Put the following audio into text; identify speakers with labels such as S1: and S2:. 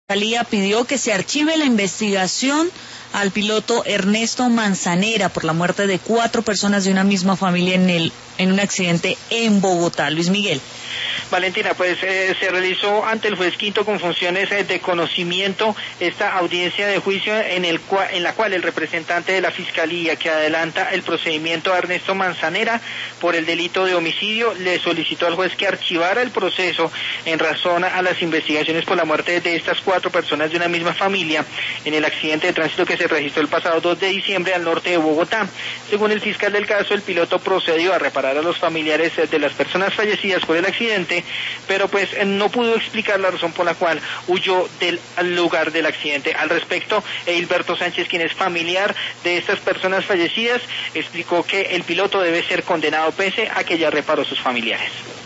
S1: Fiscalía pidió que se archive la investigación al piloto Ernesto Manzanera por la muerte de 4 personas de una misma familia en un accidente en Bogotá. Luis Miguel.
S2: Valentina, pues se realizó ante el juez quinto con funciones de conocimiento esta audiencia de juicio en la cual el representante de la Fiscalía que adelanta el procedimiento a Ernesto Manzanera por el delito de homicidio le solicitó al juez que archivara el proceso en razón a las investigaciones por la muerte de estas 4 personas de una misma familia en el accidente de tránsito que se registró el pasado 2 de diciembre al norte de Bogotá. Según el fiscal del caso, el piloto procedió a reparar a los familiares de las personas fallecidas por el accidente, pero pues no pudo explicar la razón por la cual huyó del lugar del accidente. Al respecto, Hilberto Sánchez, quien es familiar de estas personas fallecidas, explicó que el piloto debe ser condenado pese a que ya reparó sus familiares.